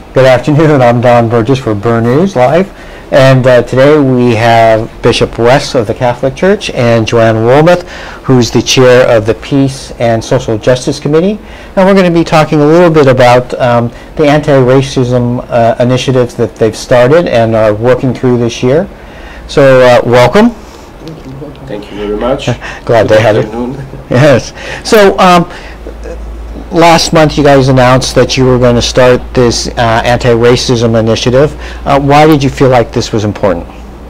Good afternoon. I'm Don Burgess for Burn News Live. And today we have Bishop West of the Catholic Church and Joanne Wilmoth, who's the chair of the Peace and Social Justice Committee. And we're going to be talking a little bit about the anti-racism initiatives that they've started and are working through this year. So welcome. Thank you very much. Glad to have you. Yes. So last month you guys announced that you were going to start this anti-racism initiative. Why did you feel like this was important?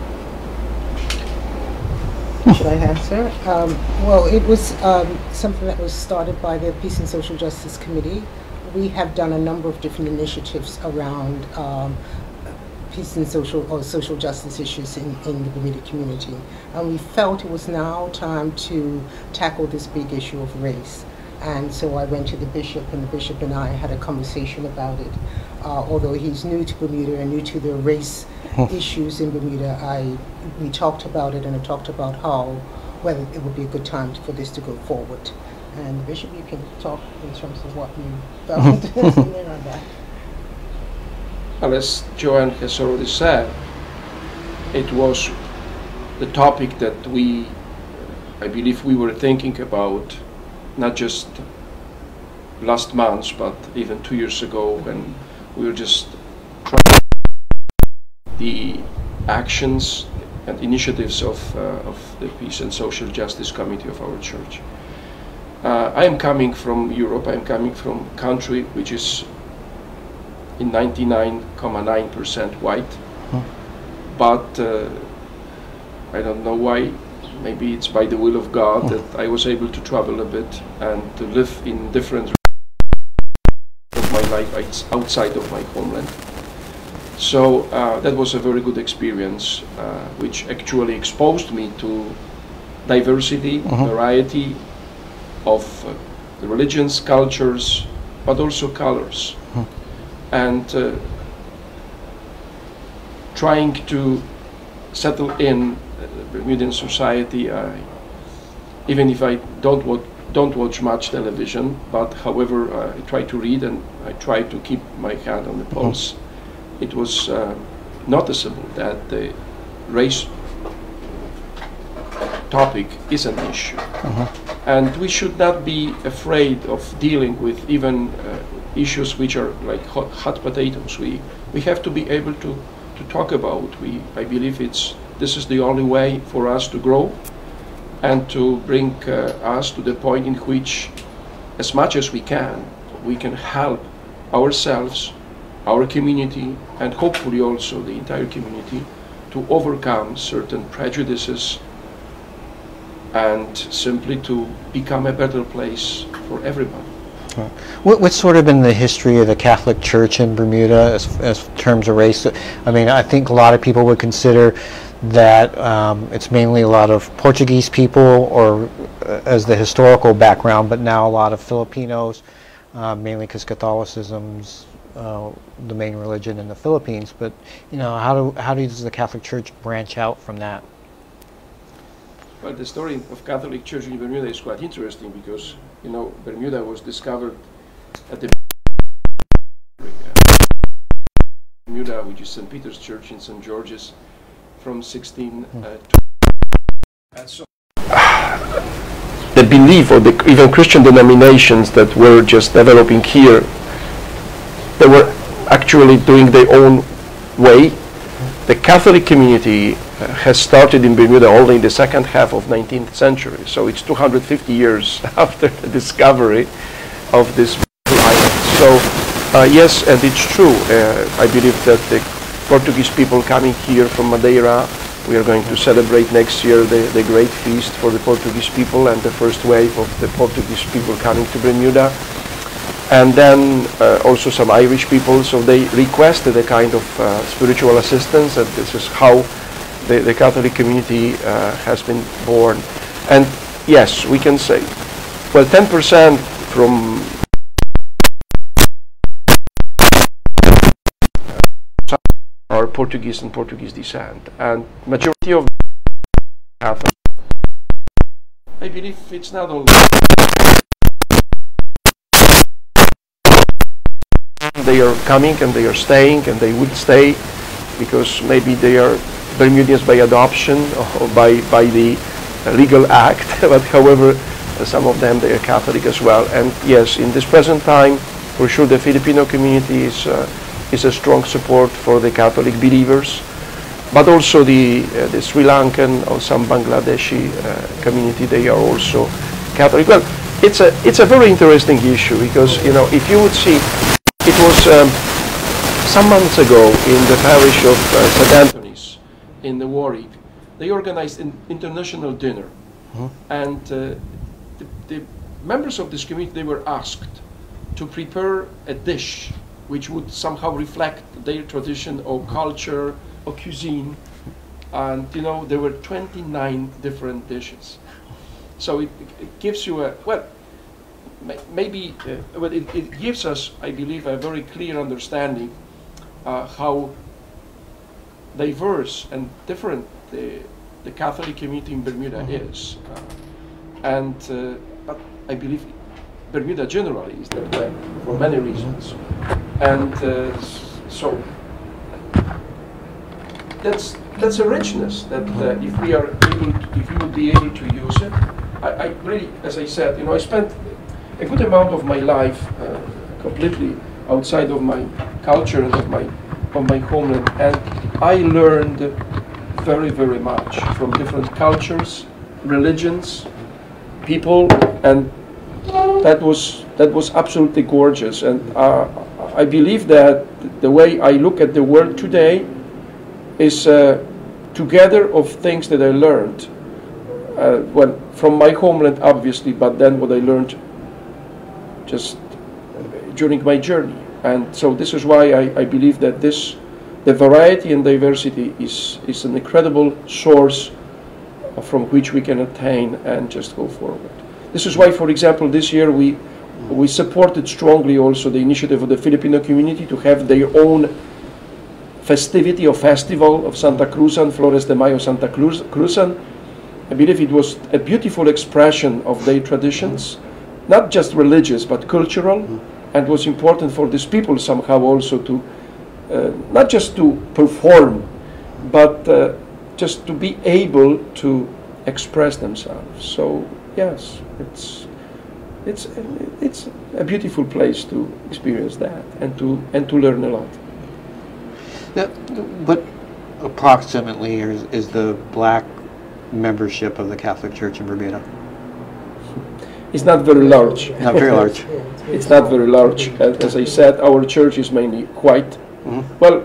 Should I answer? Well, it was something that was started by the Peace and Social Justice Committee. We have done a number of different initiatives around peace and social justice issues in the Bermuda community. And we felt it was now time to tackle this big issue of race. And so I went to the bishop, and the bishop and I had a conversation about it. Although he's new to Bermuda and new to the race issues in Bermuda, we talked about it, and I talked about whether it would be a good time for this to go forward. And Bishop, you can talk in terms of what you felt on that. Well, as Joanne has already said, it was the topic that I believe we were thinking about not just last month, but even 2 years ago, when we were just trying the actions and initiatives of the Peace and Social Justice Committee of our church. I am coming from Europe. I am coming from a country which is in 99.9% white, but I don't know why. Maybe it's by the will of God that I was able to travel a bit and to live in different of my life outside of my homeland. So that was a very good experience, which actually exposed me to diversity, variety of religions, cultures, but also colors. And trying to settle in Bermudian society, even if I don't watch much television, but however I try to read and I try to keep my hand on the pulse. It was noticeable that the race topic is an issue, and we should not be afraid of dealing with even issues which are like hot potatoes. We have to be able to talk about. I believe this is the only way for us to grow and to bring us to the point in which, as much as we can help ourselves, our community, and hopefully also the entire community to overcome certain prejudices and simply to become a better place for everybody. What's sort of been the history of the Catholic Church in Bermuda as terms of race? I mean, I think a lot of people would consider that it's mainly a lot of Portuguese people, or as the historical background, but now a lot of Filipinos, mainly because Catholicism's the main religion in the Philippines. But how does the Catholic Church branch out from that? Well, the story of Catholic Church in Bermuda is quite interesting because Bermuda was discovered at the Bermuda, which is St. Peter's Church in St. George's, from 1620. And so the belief or even Christian denominations that were just developing here, they were actually doing their own way. The Catholic community has started in Bermuda only in the second half of 19th century, so it's 250 years after the discovery of this island. So yes, and it's true. I believe that the Portuguese people coming here from Madeira, we are going to celebrate next year the great feast for the Portuguese people and the first wave of the Portuguese people coming to Bermuda. And then also some Irish people, so they requested a kind of spiritual assistance, and this is how the Catholic community has been born. And yes, we can say, well, 10% from are Portuguese and Portuguese descent, and majority of Catholic. I believe it's not only they are coming and they are staying and they would stay because maybe they are Bermudians by adoption or by the legal act, but however, some of them, they are Catholic as well. And yes, in this present time, for sure the Filipino community is a strong support for the Catholic believers, but also the Sri Lankan or some Bangladeshi community, they are also Catholic. Well, it's a very interesting issue because, you know, if you would see, it was some months ago in the parish of St. Anthony's in the Warwick, they organized an international dinner. And the members of this community, they were asked to prepare a dish which would somehow reflect their tradition or culture or cuisine. And, you know, there were 29 different dishes. So it gives you a, well, maybe, but it gives us, I believe, a very clear understanding how diverse and different the Catholic community in Bermuda is. But I believe Bermuda generally is that way for many reasons. And so that's a richness that if we are able to, if we would be able to use it. I really, as I said, you know, I spent a good amount of my life completely outside of my culture and of my homeland, and I learned very, very much from different cultures, religions, people, and that was absolutely gorgeous. And I believe that the way I look at the world today is together of things that I learned, well, from my homeland, obviously, but then what I learned just during my journey. And so this is why I believe that the variety and diversity is an incredible source from which we can attain and just go forward. This is why, for example, this year we supported strongly also the initiative of the Filipino community to have their own festivity or festival of Santa Cruzan, Flores de Mayo Santa Cruzan. I believe it was a beautiful expression of their traditions, not just religious but cultural, and was important for these people somehow also to not just to perform, but just to be able to express themselves. So yes, it's a beautiful place to experience that and to learn a lot. Now, what approximately is the black membership of the Catholic Church in Bermuda? It's not very large. Not very large. It's not very large. As I said, our church is mainly white. Well,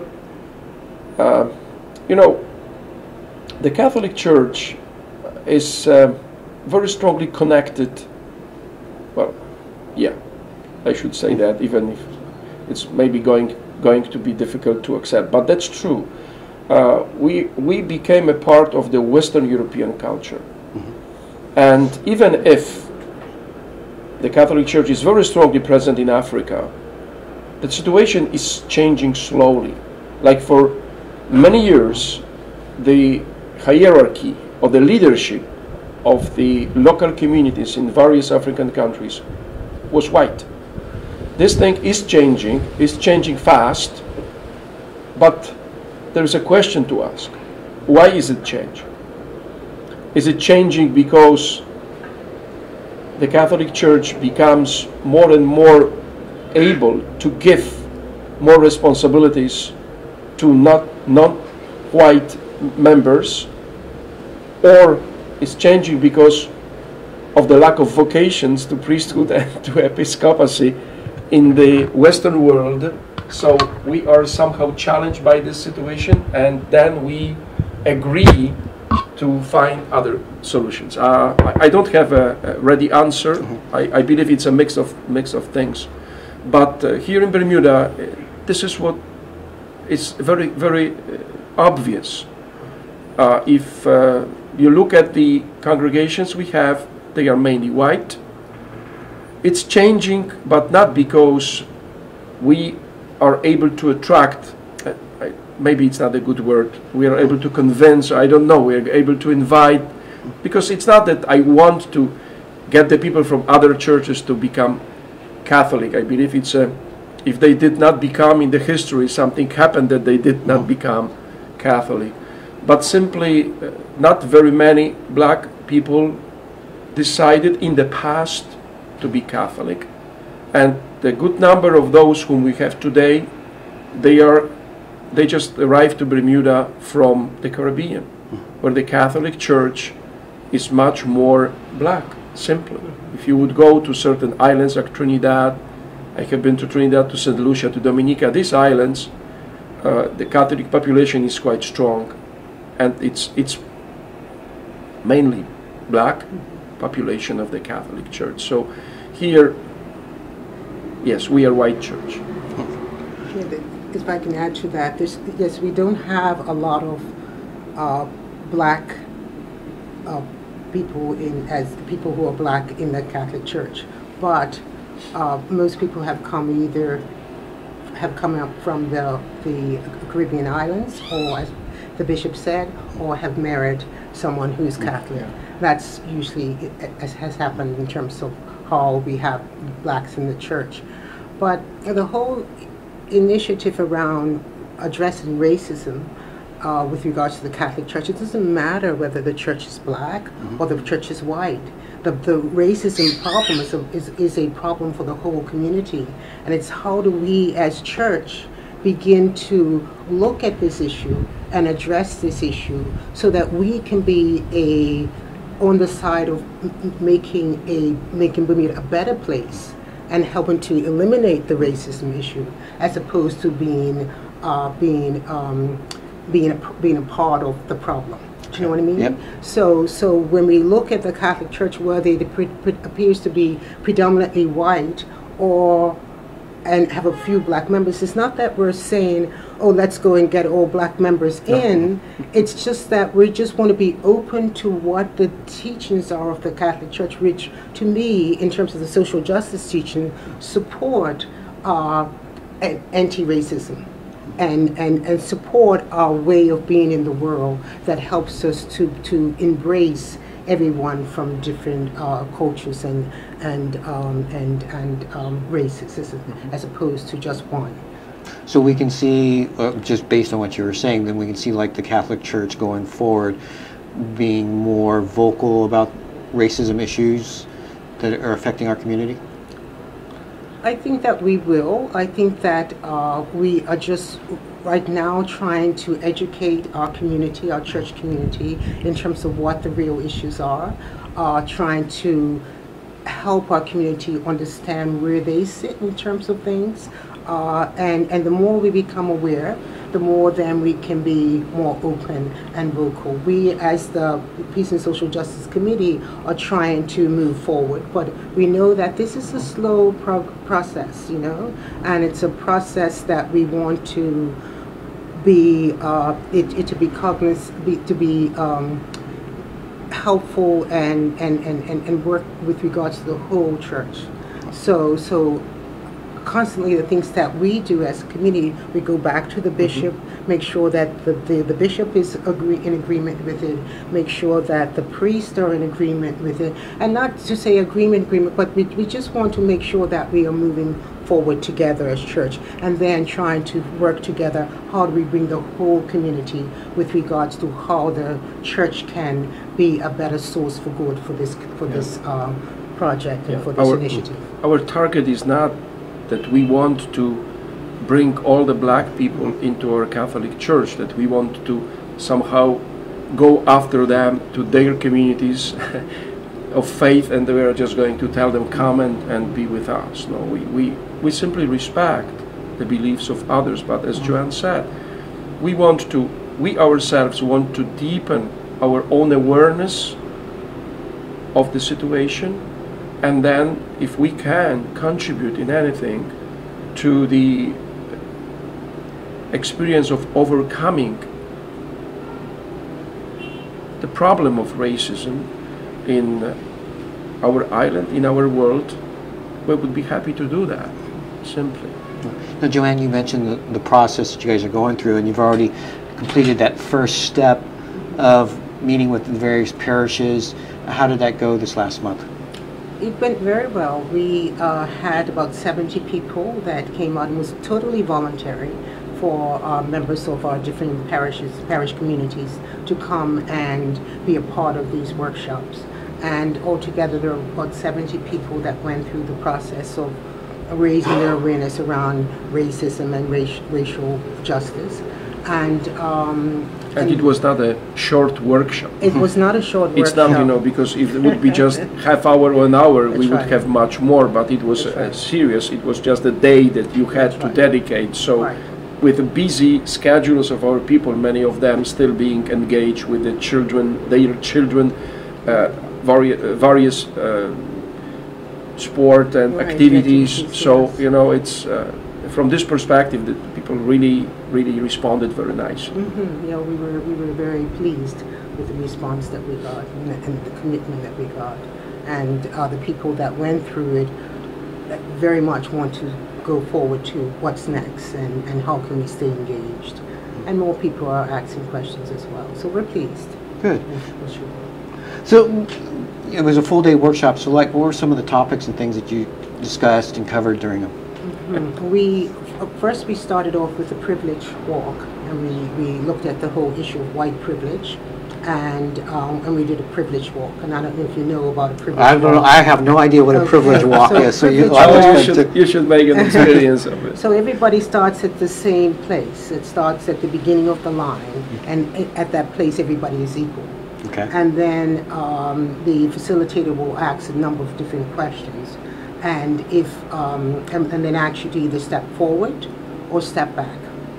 you know, the Catholic Church is very strongly connected. Well, yeah, I should say that, even if it's maybe going to be difficult to accept, but that's true. We became a part of the Western European culture, and even if the Catholic Church is very strongly present in Africa, the situation is changing slowly. Like for many years, the hierarchy or the leadership of the local communities in various African countries was white. This thing is changing fast, but there is a question to ask. Why is it changing? Is it changing because the Catholic Church becomes more and more able to give more responsibilities to non-white members, or is changing because of the lack of vocations to priesthood and to episcopacy in the Western world? So we are somehow challenged by this situation, and then we agree to find other solutions. I don't have a ready answer. I believe it's a mix of things. But here in Bermuda, this is what is very, very obvious. If you look at the congregations we have, they are mainly white. It's changing, but not because we are able to attract, maybe it's not a good word, we are able to convince, I don't know, we are able to invite, because it's not that I want to get the people from other churches to become Catholic. I believe it's if they did not become, in the history, something happened that they did not become Catholic. But simply, not very many black people decided in the past to be Catholic. And the good number of those whom we have today, they just arrived to Bermuda from the Caribbean, where the Catholic Church is much more black, simply. If you would go to certain islands like Trinidad, I have been to Trinidad, to St. Lucia, to Dominica, these islands, the Catholic population is quite strong, and it's mainly black population of the Catholic Church. So here, yes, we are white church. If I can add to that, yes, we don't have a lot of black people as people who are black in the Catholic Church, but most people have come up from the Caribbean islands, or as the bishop said, or have married someone who's Catholic. Yeah. That's usually, as has happened in terms of how we have blacks in the church. But the whole initiative around addressing racism with regards to the Catholic Church, it doesn't matter whether the church is black or the church is white. The racism problem is a problem for the whole community, and it's how do we as church begin to look at this issue and address this issue so that we can be on the side of making Bermuda a better place and helping to eliminate the racism issue, as opposed to being a part of the problem. Do you know what I mean? Yep. So when we look at the Catholic Church, whether it appears to be predominantly white and have a few black members, it's not that we're saying, oh, let's go and get all black members in. It's just that we just want to be open to what the teachings are of the Catholic Church, which to me, in terms of the social justice teaching, support anti-racism and support our way of being in the world that helps us to embrace everyone from different cultures and races, as opposed to just one. So we can see, just based on what you were saying, then we can see like the Catholic Church going forward being more vocal about racism issues that are affecting our community? I think that we will. I think that we are just right now trying to educate our community, our church community, in terms of what the real issues are, trying to help our community understand where they sit in terms of things. And the more we become aware, the more then we can be more open and vocal. We, as the Peace and Social Justice Committee, are trying to move forward, but we know that this is a slow process, you know, and it's a process that we want to be to be cognizant, to be helpful and work with regards to the whole church. So constantly the things that we do as a community, we go back to the bishop, make sure that the bishop is in agreement with it, make sure that the priests are in agreement with it, and not to say agreement, but we just want to make sure that we are moving forward together as church, and then trying to work together, how do we bring the whole community with regards to how the church can be a better source for good for this project and for this initiative. Our target is not that we want to bring all the black people into our Catholic Church, that we want to somehow go after them to their communities of faith, and we are just going to tell them, come and be with us. No, we simply respect the beliefs of others, but as Joanne said, we ourselves want to deepen our own awareness of the situation, and then, if we can contribute in anything to the experience of overcoming the problem of racism in our island, in our world, we would be happy to do that, simply. Now, Joanne, you mentioned the process that you guys are going through, and you've already completed that first step of meeting with the various parishes. How did that go this last month? It went very well. We had about 70 people that came out, and was totally voluntary for members of our different parish communities to come and be a part of these workshops. And altogether there were about 70 people that went through the process of raising their awareness around racism and racial justice. And it was not a short workshop. It was not a short workshop. It's not, you know, because if it would be just half hour or an hour, we would right. have much more, but it was serious. It was just a day that you had to dedicate. So Right. with the busy schedules of our people, many of them still being engaged with the children, their children, various sport and Right, activities. activities, So, yes. you know, it's from this perspective that people really responded very nicely. Mm-hmm. You know, we were very pleased with the response that we got and the commitment that we got, and the people that went through it very much want to go forward to what's next and how can we stay engaged, and more people are asking questions as well. So we're pleased. Good. For sure. So it was a full-day workshop, so like what were some of the topics and things that you discussed and covered during them? We first we started off with the privilege walk, and we looked at the whole issue of white privilege, and we did a privilege walk. And I don't know if you know about a privilege walk. I don't know. I have no idea what a Okay. privilege walk So is. So you, privilege I was walk- going to- You should make an experience of it. So everybody starts at the same place. It starts at the beginning of the line, and at that place everybody is equal. Okay. And then the facilitator will ask a number of different questions, and if and then ask you to either step forward or step back.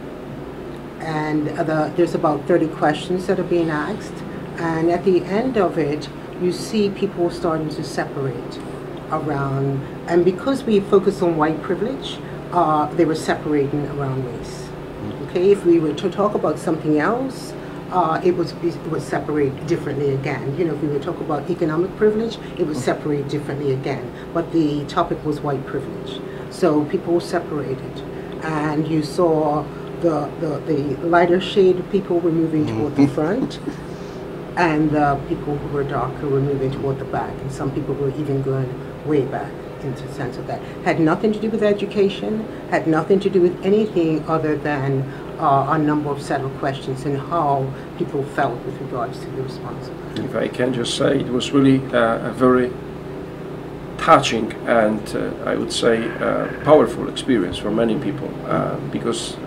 And there's about 30 questions that are being asked, and at the end of it, you see people starting to separate around. And because we focus on white privilege, they were separating around race. Okay, if we were to talk about something else, it would separate differently again. You know, if we were to talk about economic privilege, it would separate differently again. But the topic was white privilege, so people were separated, and you saw the lighter shade people were moving toward the front, and the people who were darker were moving toward the back, and some people were even going way back into the sense of that. Had nothing to do with education, had nothing to do with anything other than a number of set of questions and how people felt with regards to the response. If I can just say, it was really a very touching and I would say powerful experience for many people because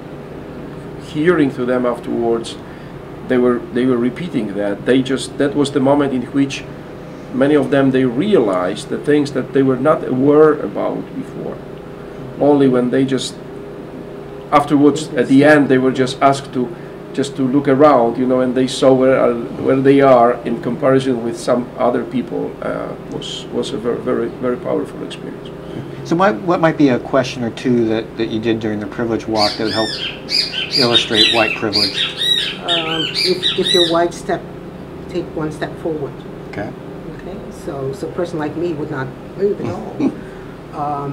hearing to them afterwards, they were repeating that that was the moment in which many of them they realized the things that they were not aware about before. Only when they just afterwards at the end they were just asked to look around, you know, and they saw where they are in comparison with some other people. Was a very powerful experience. So what might be a question or two that you did during the privilege walk that would help illustrate white privilege? If you're white, take one step forward. Okay. Okay, so a person like me would not move at all.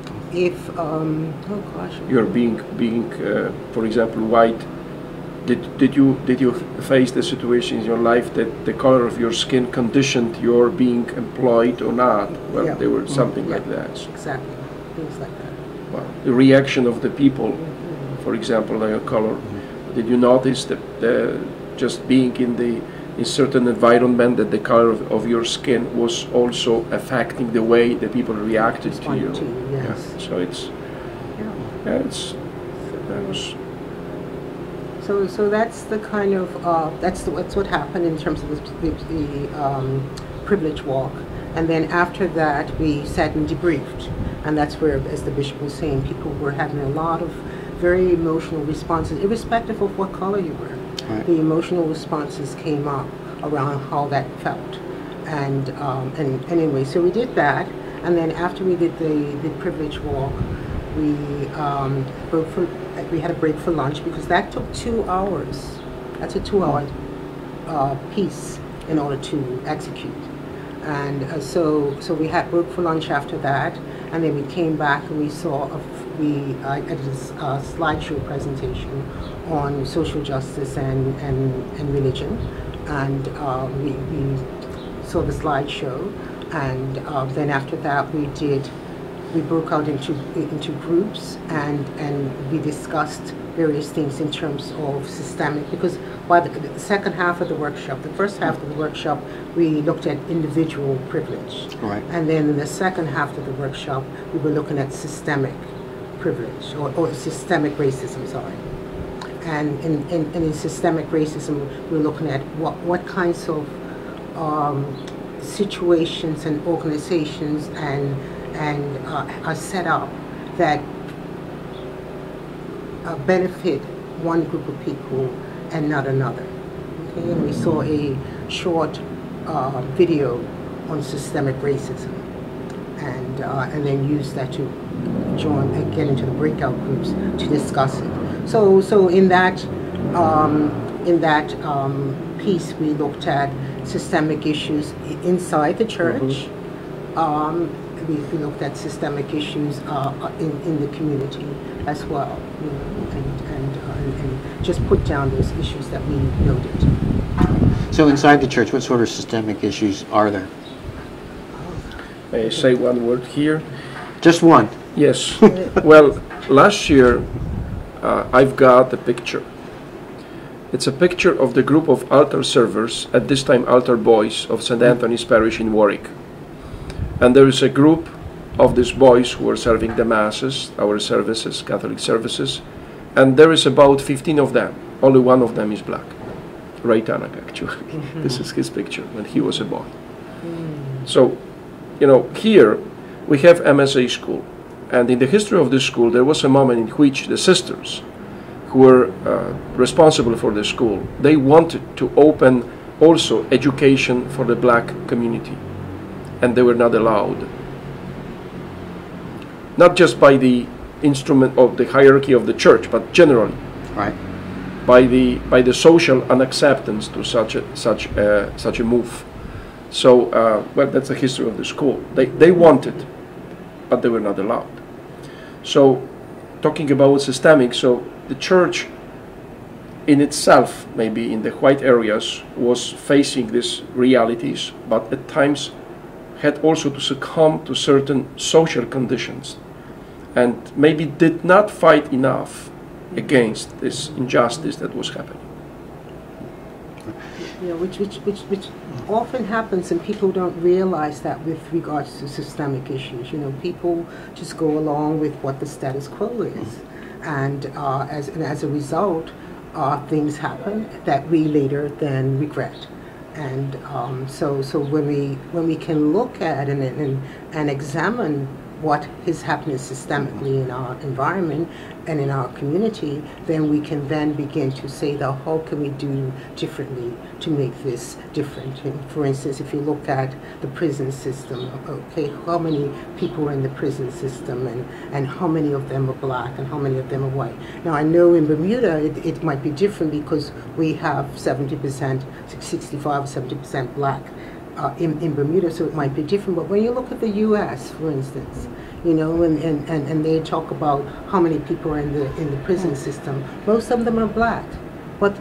Oh gosh. You're being for example, white. Did you face the situation in your life that the color of your skin conditioned your being employed or not? Well, Yeah. there were something Yeah. like that. Exactly, things like that. Well, the reaction of the people, for example, on your color. Did you notice that just being in certain environment that the color of your skin was also affecting the way the people reacted to you? Responded to you, yes. Yeah. So it's that was. So that's the kind of that's what happened in terms of the privilege walk, and then after that we sat and debriefed, and that's where, as the bishop was saying, people were having a lot of very emotional responses, irrespective of what color you were. Right. The emotional responses came up around how that felt, and anyway, so we did that, and then after we did the privilege walk, we had a break for lunch because that took 2 hours. That's a 2-hour piece in order to execute, and so we had break for lunch after that, and then we came back and we saw I did a slideshow presentation on social justice and religion, and we saw the slideshow, And then after that, we broke out into groups, and we discussed various things in terms of systemic, because by the second half of the workshop, the first half of the workshop, we looked at individual privilege. Right. And then in the second half of the workshop, we were looking at systemic privilege, or systemic racism, sorry. And in systemic racism, we're looking at what kinds of situations and organizations and are set up that benefit one group of people and not another. Okay? And we saw a short video on systemic racism, and then use that to join and get into the breakout groups to discuss it. So in that piece, we looked at systemic issues inside the church. We looked at systemic issues in the community as well, you know, and just put down those issues that we noted. So inside the church, what sort of systemic issues are there? May I say one word here? Just one. Yes. Well, last year I've got a picture. It's a picture of the group of altar servers, at this time altar boys, of St. Anthony's Parish in Warwick. And there is a group of these boys who are serving the masses, our services, Catholic services, and there is about 15 of them. Only one of them is black. Ray Tanak, actually. This is his picture when he was a boy. So, you know, here we have MSA school, and in the history of this school there was a moment in which the sisters who were responsible for the school, they wanted to open also education for the black community, and they were not allowed. Not just by the instrument of the hierarchy of the church, but generally, Right. by the social unacceptance to such a move. So, well, that's the history of the school. They wanted, but they were not allowed. So, talking about systemic, so the church in itself, maybe in the white areas, was facing these realities, but at times had also to succumb to certain social conditions, and maybe did not fight enough against this injustice that was happening. You know, which often happens, and people don't realize that with regards to systemic issues. You know, people just go along with what the status quo is, and as a result, things happen that we later then regret. And so when we can look at and examine what is happening systemically in our environment and in our community, then we can then begin to say that how can we do differently to make this different. And for instance, if you look at the prison system, okay, how many people are in the prison system, and how many of them are black and how many of them are white. Now I know in Bermuda it might be different because we have 70%, 65 or 70% black in Bermuda, so it might be different. But when you look at the U.S., for instance, you know, and they talk about how many people are in the prison system, most of them are black. But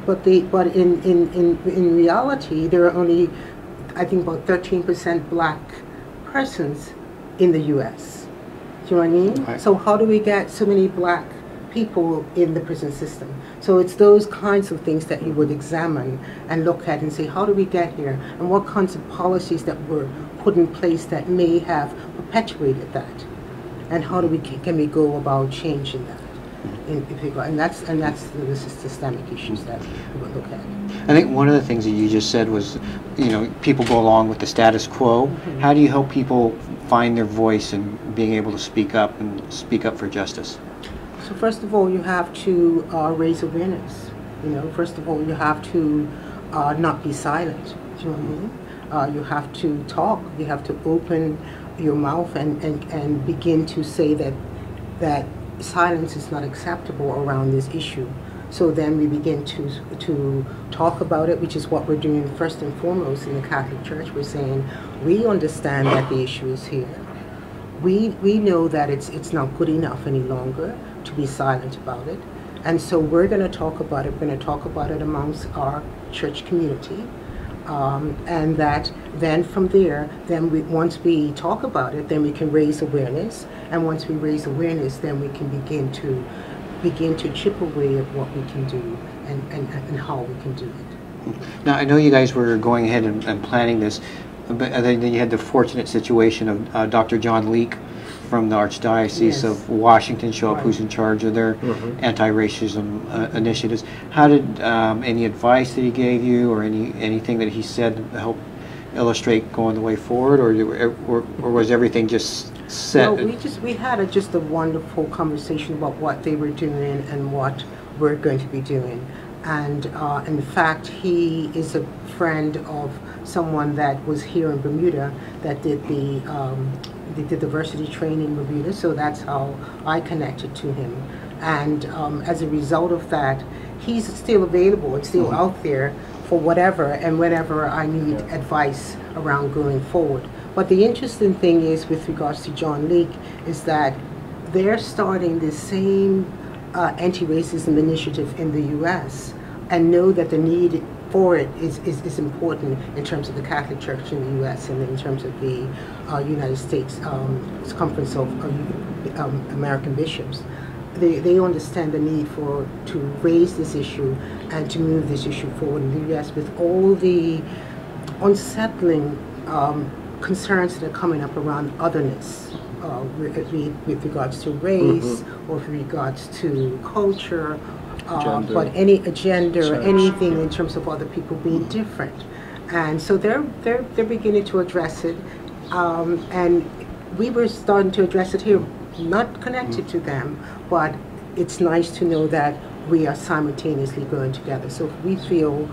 in reality, there are only, I think, about 13% black persons in the U.S. Do you know what I mean? Right. So how do we get so many black people in the prison system? So it's those kinds of things that you would examine and look at and say, how do we get here? And what kinds of policies that were put in place that may have perpetuated that? And how do can we go about changing that? And that's the systemic issues that we would look at. I think one of the things that you just said was, you know, people go along with the status quo. Mm-hmm. How do you help people find their voice and being able to speak up for justice? So first of all, you have to raise awareness. You know, first of all, you have to not be silent. Do you know what I mean? You have to talk. You have to open your mouth and begin to say that silence is not acceptable around this issue. So then we begin to talk about it, which is what we're doing first and foremost in the Catholic Church. We're saying we understand that the issue is here. We know that it's not good enough any longer to be silent about it, and so we're going to talk about it. We're going to talk about it amongst our church community, And that then from there, then once we talk about it, then we can raise awareness. And once we raise awareness, then we can begin to chip away at what we can do and how we can do it. Now, I know you guys were going ahead and planning this, but then you had the fortunate situation of Dr. John Leake from the Archdiocese Yes. of Washington show up, Right. who's in charge of their anti-racism initiatives. How did any advice that he gave you, or anything that he said to help illustrate going the way forward, or was everything just set? No, we had just a wonderful conversation about what they were doing and what we're going to be doing. And in fact, he is a friend of someone that was here in Bermuda that did the diversity training in Bermuda, so that's how I connected to him. And as a result of that, he's still available, it's still out there for whatever and whenever I need advice around going forward. But the interesting thing is, with regards to John Leake, is that they're starting the same anti-racism initiative in the U.S. and know that the need for it is important in terms of the Catholic Church in the U.S. and in terms of the United States Conference of American Bishops. They understand the need to raise this issue and to move this issue forward in the U.S. with all the unsettling concerns that are coming up around otherness with regards to race or with regards to culture. But any agenda or anything in terms of other people being different, and so they're beginning to address it, and we were starting to address it here, not connected to them, but it's nice to know that we are simultaneously going together. So we feel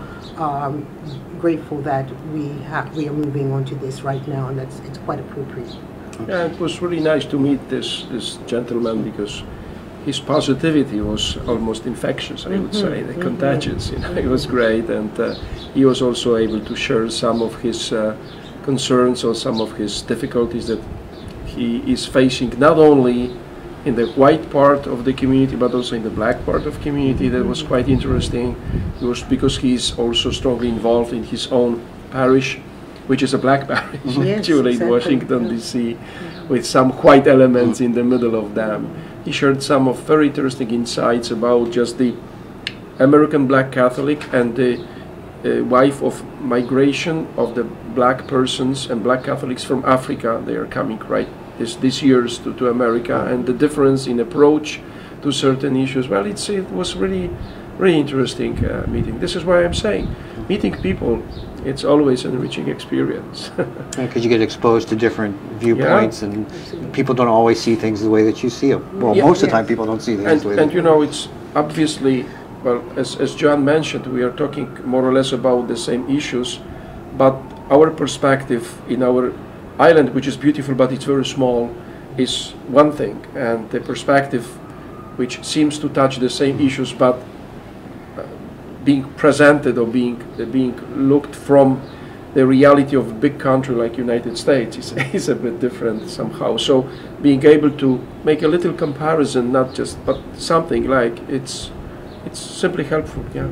grateful that we are moving on to this right now, and it's quite appropriate. Yeah, it was really nice to meet this gentleman, because his positivity was almost infectious, I would say, contagious. It was great, and he was also able to share some of his concerns or some of his difficulties that he is facing, not only in the white part of the community, but also in the black part of the community. That was quite interesting. It was because he's also strongly involved in his own parish, which is a black parish, actually, in Washington, D.C., with some white elements in the middle of them. He shared some of very interesting insights about just the American black Catholic and the wife of migration of the black persons and black Catholics from Africa. They are coming this years to America, and the difference in approach to certain issues. Well, it was really interesting meeting. This is why I'm saying, meeting people, it's always an enriching experience. Because you get exposed to different viewpoints, and people don't always see things the way that you see them. Well, most of the time people don't see things the way and you know, it's obviously, well, as John mentioned, we are talking more or less about the same issues, but our perspective in our island, which is beautiful but it's very small, is one thing, and the perspective which seems to touch the same issues but being presented or being looked from the reality of a big country like United States is a bit different somehow. So being able to make a little comparison, not just, but something like, it's simply helpful. Yeah.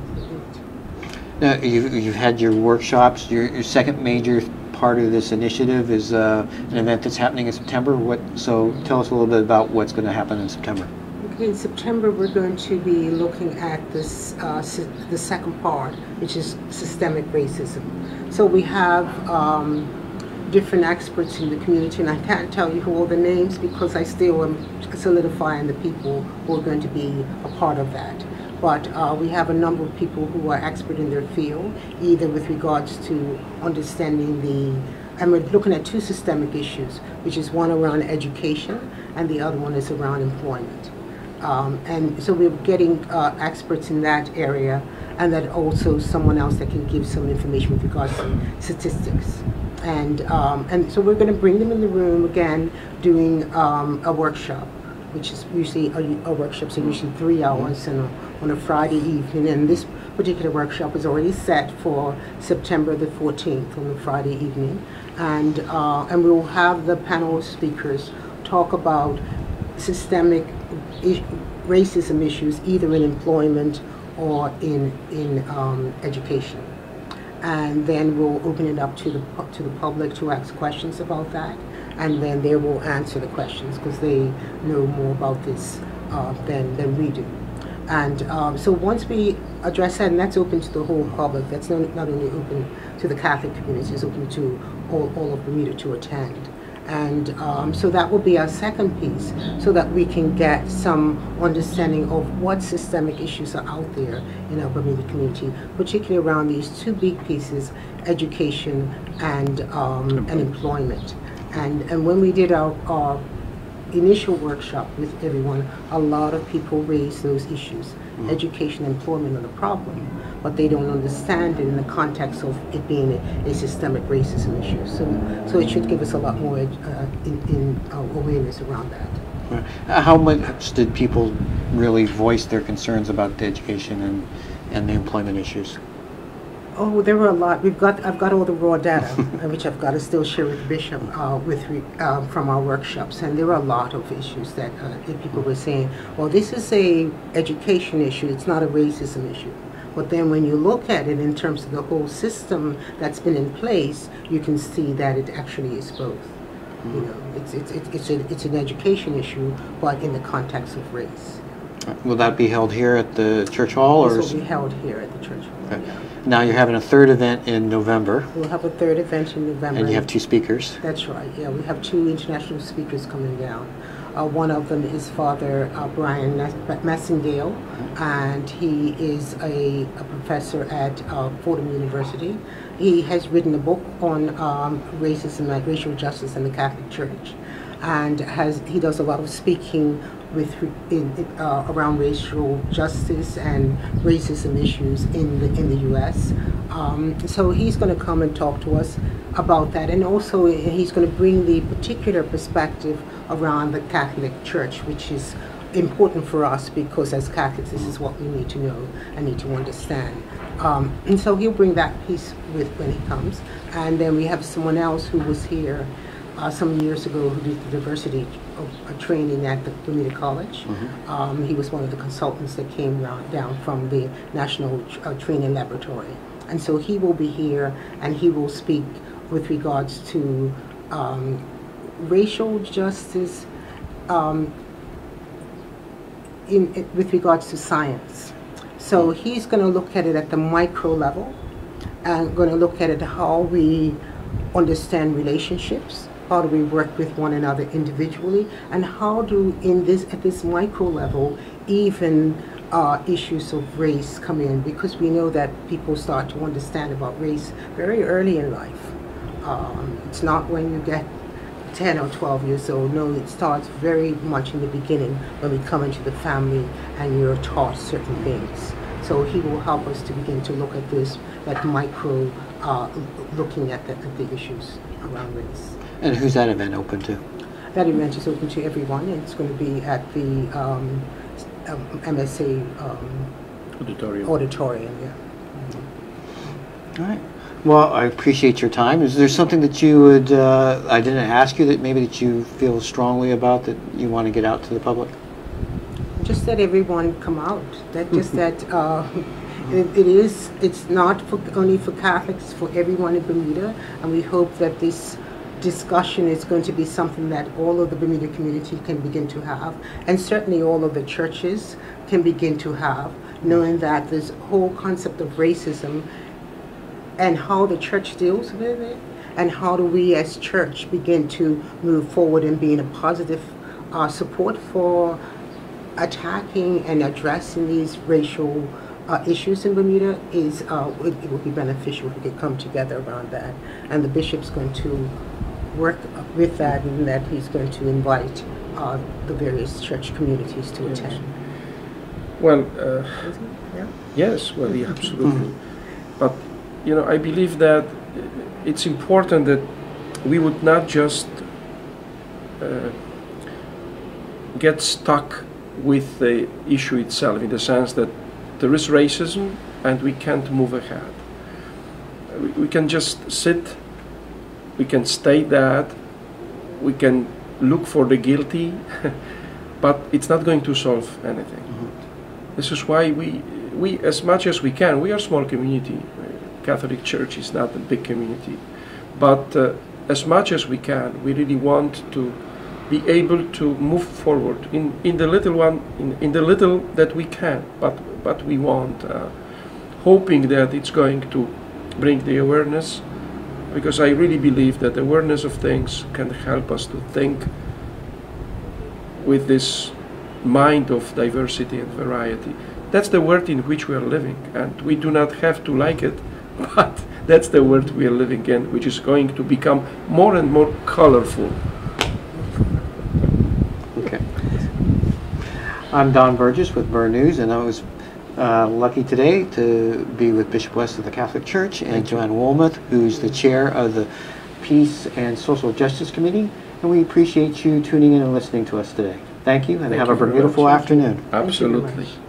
Now, you've had your workshops. Your second major part of this initiative is an event that's happening in September. So tell us a little bit about what's going to happen in September. In September, we're going to be looking at this, the second part, which is systemic racism. So we have different experts in the community, and I can't tell you all the names because I still am solidifying the people who are going to be a part of that. But we have a number of people who are expert in their field, either with regards to understanding and we're looking at two systemic issues, which is one around education and the other one is around employment. And so we're getting experts in that area, and then also someone else that can give some information with regards to statistics. And so we're going to bring them in the room again, doing a workshop, which is usually, our workshops are usually 3 hours and on a Friday evening. And this particular workshop is already set for September the 14th on the Friday evening. And we'll have the panel of speakers talk about systemic racism issues, either in employment or in education. and then we'll open it up to the public to ask questions about that, and then they will answer the questions because they know more about this than we do. And so once we address that, and that's open to the whole public, that's not only open to the Catholic community, it's open to all of Bermuda to attend. And so that will be our second piece, so that we can get some understanding of what systemic issues are out there in our Bermuda community, particularly around these two big pieces, education and employment. And when we did our initial workshop with everyone, a lot of people raised those issues. Education and employment are the problem, but they don't understand it in the context of it being a systemic racism issue. So it should give us a lot more awareness around that. How much did people really voice their concerns about the education and the employment issues? Oh, there were a lot. I've got all the raw data, which I've got to still share with Bishop from our workshops, and there were a lot of issues that people were saying, well, this is a education issue, it's not a racism issue. But then when you look at it in terms of the whole system that's been in place, you can see that it actually is both. You know, it's an education issue, but in the context of race. Will that be held here at the church hall? This will be held here at the church hall. Okay. Yeah. Now you're having a third event in November. We'll have a third event in November. And you have two speakers. That's right, yeah. We have two international speakers coming down. One of them is Father Brian Massingale, and he is a professor at Fordham University. He has written a book on racism and racial justice in the Catholic Church, and he does a lot of speaking around racial justice and racism issues in the U.S. So he's going to come and talk to us about that, and also he's going to bring the particular perspective around the Catholic Church, which is important for us because as Catholics this is what we need to know and need to understand. And so he'll bring that piece with when he comes. And then we have someone else who was here some years ago who did the diversity training at the Bermuda College. He was one of the consultants that came down from the National Training Laboratory. And so he will be here and he will speak with regards to racial justice with regards to science. So he's going to look at it at the micro level and going to look at it how we understand relationships, how do we work with one another individually, and how do at this micro level even issues of race come in, because we know that people start to understand about race very early in life. It's not when you get 10 or 12 years old. No, it starts very much in the beginning when we come into the family and you're taught certain things. So he will help us to begin to look at this, that micro, looking at the issues around race. And who's that event open to? That event is open to everyone, and it's going to be at the MSA auditorium. Yeah. All right. Well, I appreciate your time. Is there something that you would, I didn't ask you, that maybe that you feel strongly about that you want to get out to the public? Just that everyone come out. That just that it's not only for Catholics, it's for everyone in Bermuda, and we hope that this discussion is going to be something that all of the Bermuda community can begin to have, and certainly all of the churches can begin to have, knowing that this whole concept of racism and how the church deals with it, and how do we as church begin to move forward and be in a positive support for attacking and addressing these racial issues in Bermuda is it would be beneficial if we could come together around that. And the bishop's going to work with that, and that he's going to invite the various church communities to attend. Well, Yeah? yes, well, yeah, absolutely. But, you know, I believe that it's important that we would not just get stuck with the issue itself, in the sense that there is racism and we can't move ahead. We can just sit, we can state that, we can look for the guilty, but it's not going to solve anything. This is why we, as much as we can, we are a small community. Catholic Church is not a big community. But as much as we can, we really want to be able to move forward in the little that we can, but we want, hoping that it's going to bring the awareness, because I really believe that awareness of things can help us to think with this mind of diversity and variety. That's the world in which we are living, and we do not have to like it, but that's the world we are living in, which is going to become more and more colorful. Okay. I'm Don Burgess with Burn News, and I was lucky today to be with Bishop West of the Catholic Church and Joanne Wohlmuth, who's the chair of the Peace and Social Justice Committee, and we appreciate you tuning in and listening to us today. Thank you, and have a beautiful afternoon. Absolutely.